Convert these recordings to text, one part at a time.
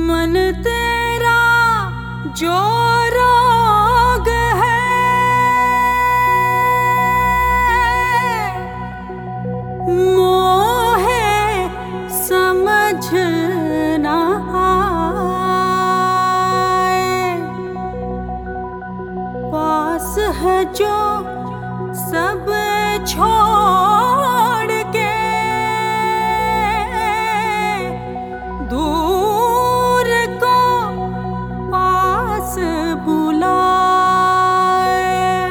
मन तेरा जो रोग है, मोहे समझ ना आए। पास है जो सब छोड़ के दूर को पास बुलाए।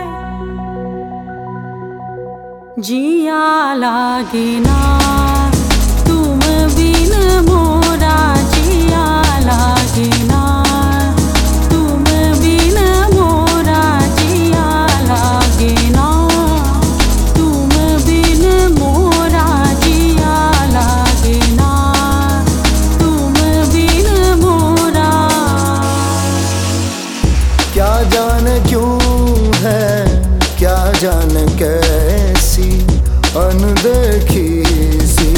जिया लागे ना तुम बिन मोरा, जिया लागे ना तुम बिन मोरा, जिया लागे ना तुम बिन मोरा, जिया लागे ना तुम बिन मोरा। क्या जाने क्यों है, क्या जाने कैसी अनदेखी सी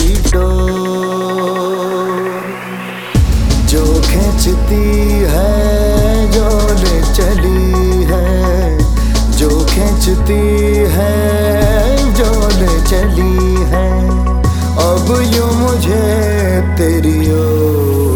डोर जो खींचती है, जो ले चली है, जो खींचती है, जो ले चली है। अब यूं मुझे तेरी ओर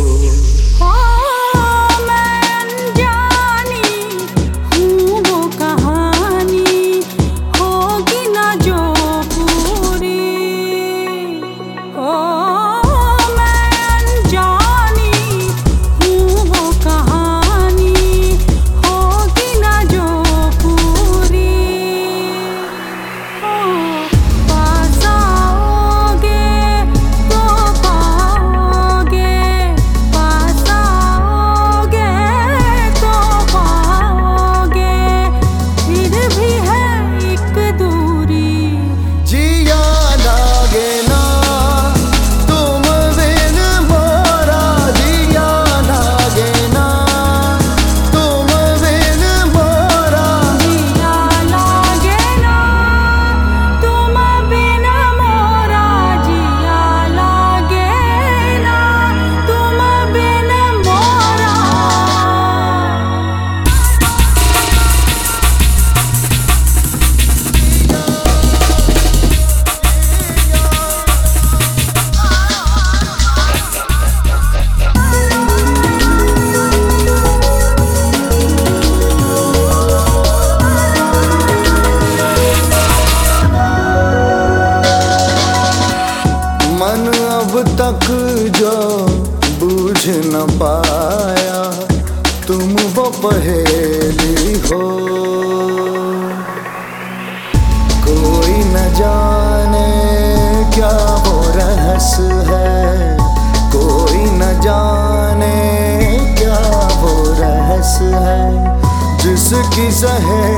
तक जो बूझ न पाया, तुम वो पहेली हो। कोई न जाने क्या वो रहस्य है, कोई न जाने क्या वो रहस्य है। जिसकी सहे